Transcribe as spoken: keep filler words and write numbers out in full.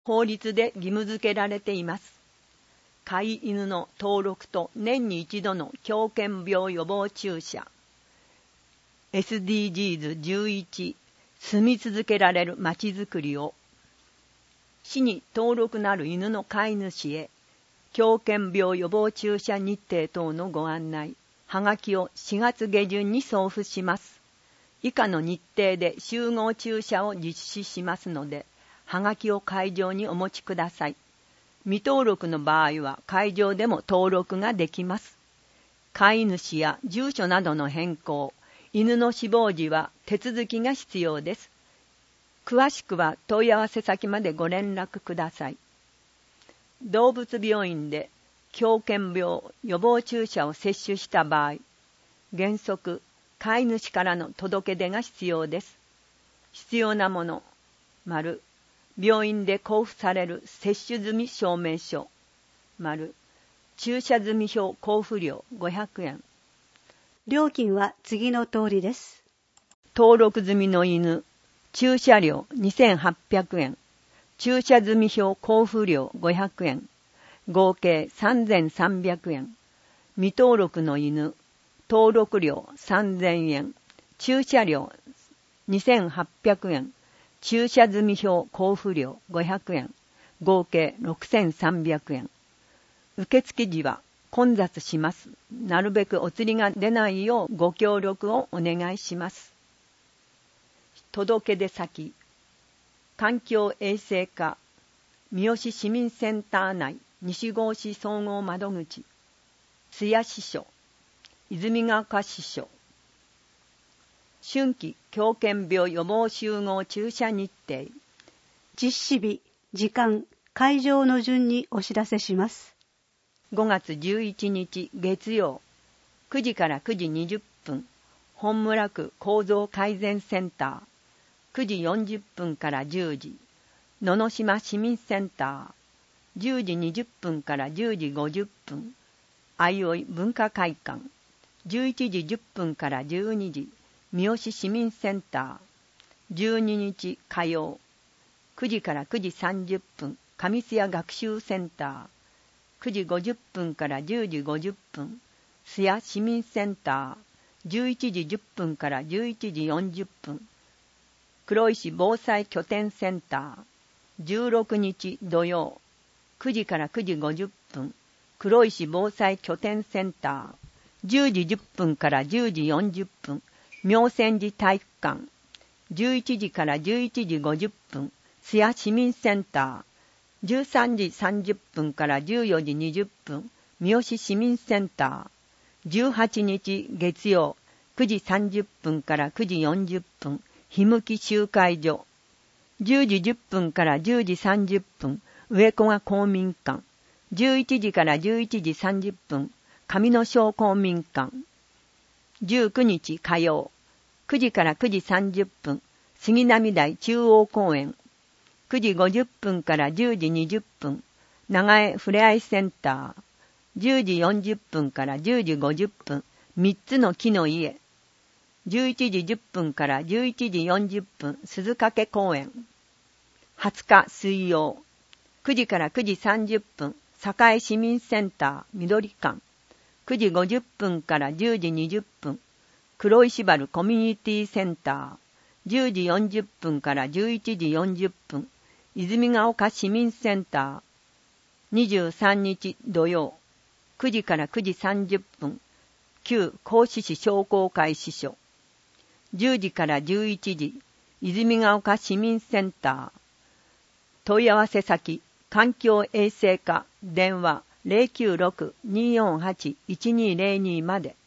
法律で義務付けられています。飼い犬の登録と年に一度の狂犬病予防注射。エスディージーズじゅういち 住み続けられるまちづくりを。市に登録なる犬の飼い主へ狂犬病予防注射日程等のご案内、はがきをしがつ下旬に送付します。以下の日程で集合注射を実施しますので、はがきを会場にお持ちください。未登録の場合は会場でも登録ができます。飼い主や住所などの変更、犬の死亡時は手続きが必要です。詳しくは問い合わせ先までご連絡ください。動物病院で狂犬病予防注射を接種した場合、原則飼い主からの届け出が必要です。必要なもの、丸、病院で交付される接種済み証明書、丸、注射済み票交付料ごひゃくえん。 料金は次の通りです。 登録済みの犬、注射料にせんはっぴゃくえん。注射済み票交付料ごひゃくえん。合計さんぜんさんびゃくえん。未登録の犬、登録料さんぜんえん。注射料にせんはっぴゃくえん。注射済み票交付料ごひゃくえん。合計ろくせんさんびゃくえん。受付時は混雑します。なるべくお釣りが出ないようご協力をお願いします。届け出先、環境衛生課、三好市民センター内西郷市総合窓口、津屋支所、泉ヶ丘支所。春季狂犬病予防集合注射日程。 実施日、時間、会場の順にお知らせします。 ごがつじゅういちにち月曜、くじからくじにじゅっぷん、本村区構造改善センター。くじよんじゅっぷんからじゅうじ、野々島市民センター。じゅうじにじゅっぷんからじゅうじごじゅっぷん、相生文化会館。じゅういちじじゅっぷんからじゅうにじ、三好市民センター。じゅうににち火曜、くじからくじさんじゅっぷん、上津屋学習センター。くじごじゅっぷんからじゅうじごじゅっぷん、津屋市民センター。じゅういちじじゅっぷんからじゅういちじよんじゅっぷん、黒石防災拠点センター。じゅうろくにち土曜、くじからくじごじゅっぷん、黒石防災拠点センター。じゅうじじゅっぷんからじゅうじよんじゅっぷん、妙泉寺体育館。じゅういちじからじゅういちじごじゅっぷん、津屋市民センター。じゅうさんじさんじゅっぷんからじゅうよじにじゅっぷん、三好市民センター。じゅうはちにち月曜、くじさんじゅっぷんからくじよんじゅっぷん、ひむき集会所。じゅうじじゅっぷんからじゅうじさんじゅっぷん、上古賀公民館。じゅういちじからじゅういちじさんじゅっぷん、上野小公民館。じゅうくにち火曜、くじからくじさんじゅっぷん、杉並台中央公園。くじごじゅっぷんからじゅうじにじゅっぷん、長江ふれあいセンター。じゅうじよんじゅっぷんからじゅうじごじゅっぷん、みっつの木の家。じゅういちじじゅっぷんからじゅういちじよんじゅっぷん、鈴掛公園。はつか水曜、くじからくじさんじゅっぷん、栄市民センター緑館。くじごじゅっぷんからじゅうじにじゅっぷん、黒石原コミュニティセンター。じゅうじよんじゅっぷんからじゅういちじよんじゅっぷん、泉ヶ丘市民センター。にじゅうさんにち土曜、くじからくじさんじゅっぷん、旧合志市商工会支所。じゅうじからじゅういちじ、泉ヶ丘市民センター。問い合わせ先、環境衛生課、電話 ゼロきゅうろく にーよんはち いちにーゼロに まで。